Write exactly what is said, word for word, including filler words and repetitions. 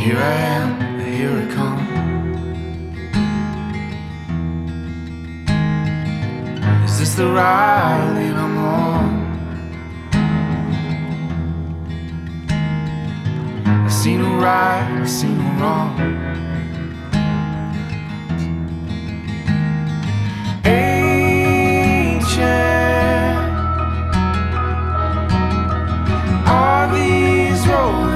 Here I am, here I come. Is this the ride that I'm on? I see no right, I see no wrong.